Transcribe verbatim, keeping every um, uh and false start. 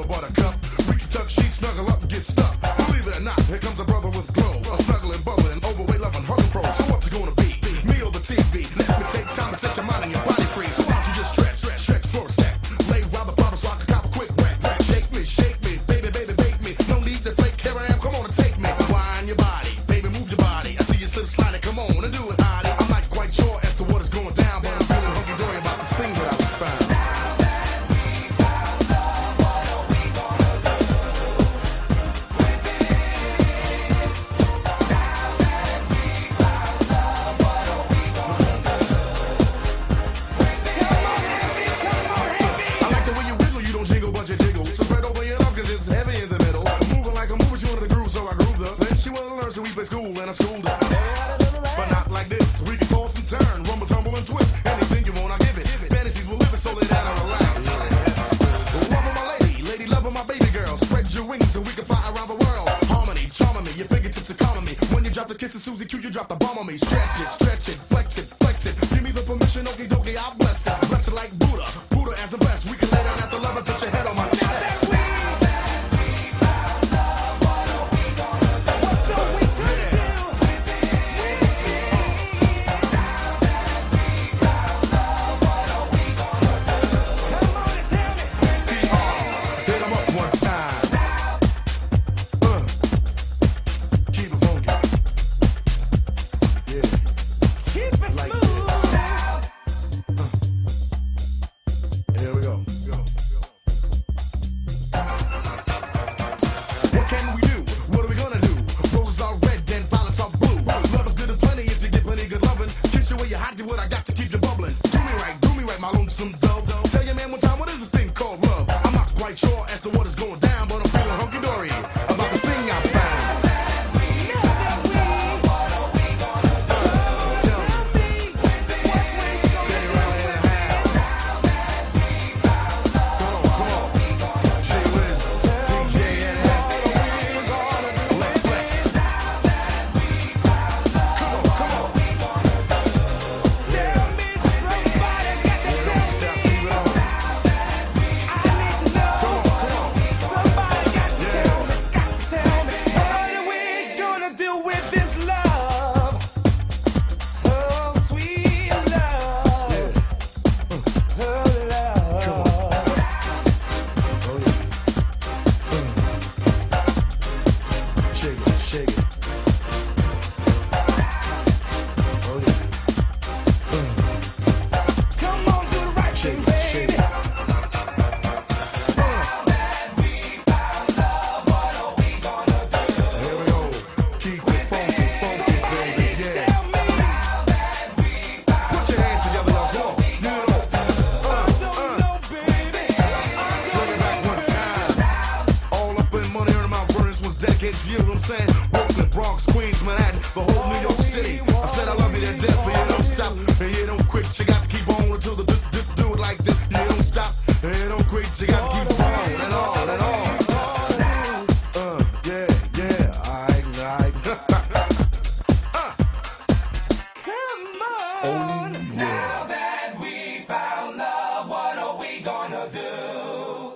buttercup. We can tuck sheets, snuggle up and get stuck. Believe it or not, here comes a brother with glow. A snuggling, bubbling, overweight, loving, hugging pro. So what's it gonna be? Me or the T V? Let me take time to set your mind and your body free. So why don't you just stretch, stretch, stretch for a sec. Lay while the problems so I can cop a quick wreck. Shake me, shake me, baby, baby, bake me. No need to fake, here I am, come on and take me. Wind your body, baby, move your body. I see you slip sliding, come on and do it, hottie. I'm not quite sure as to what is going down, but I'm feeling hunky-dory about this thing that I found. So we play school and I schooled her. But not like this. We can toss and turn, rumble, tumble, and twist. Anything you want, I give it. Fantasies will live it so lay down and relax. Loving my lady, lady loving my baby girl. Spread your wings so we can fly around the world. Harmony, charming me, your fingertips are calming me. When you drop the kiss of Susie Q, you drop the bomb on me. Stretch it, stretch it, flex it, flex it. Give me the permission, okie dokie, I bless it. Bless it like Buddha, Buddha as the best. We can lay down after love and put your head on my chest. Now that we found love, what are we gonna do?